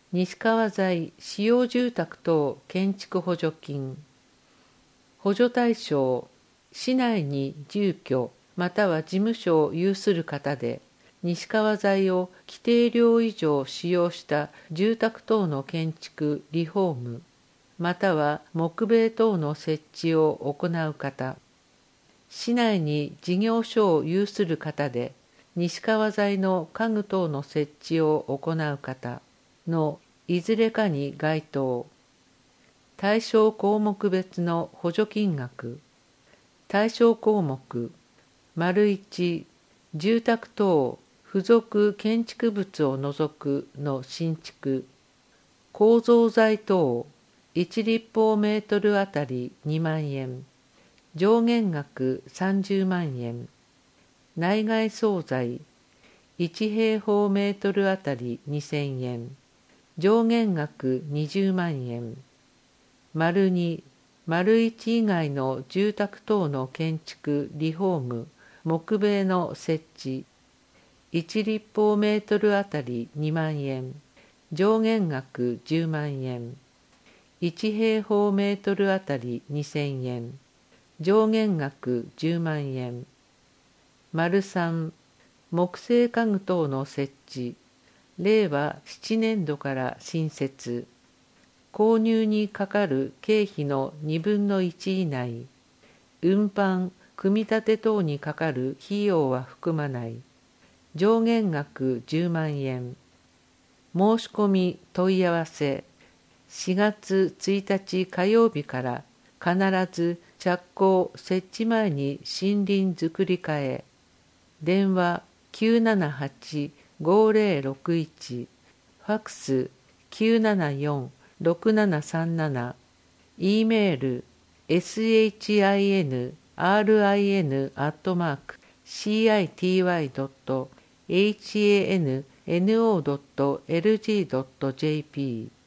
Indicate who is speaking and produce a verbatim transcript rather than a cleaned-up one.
Speaker 1: 西川材使用住宅等建築補助金。補助対象、市内に住居または事務所を有する方で、西川材を規定量以上使用した住宅等の建築・リフォーム、または木塀等の設置を行う方。市内に事業所を有する方で、西川材の家具等の設置を行う方のいずれかに該当。対象項目別の補助金額。対象項目、丸いち、住宅等付属建築物を除くの新築。構造材等いち立方メートルあたりにまんえん。上限額さんじゅうまんえん。内外装材いち平方メートルあたりにせんえん。上限額にじゅうまんえん。丸に、丸いち以外の住宅等の建築・リフォーム、木塀の設置。いち立方メートルあたりにまんえん。上限額じゅうまんえん。いち平方メートルあたりにせんえん。上限額じゅうまんえん。丸さん、木製家具等の設置。れいわななねんどから新設。購入にかかる経費のにぶんのいち以内。運搬、組み立て等にかかる費用は含まない。上限額じゅうまんえん。申し込み問い合わせ。しがつついたち火曜日から必ず着工設置前に森林づくり課へ。電話きゅうななはちごーぜろろくいち、ファックスきゅうななよんろくななさんなな、E メール シン アットマーク シーアイティーワイドットハンノードットエルジードットジェーピー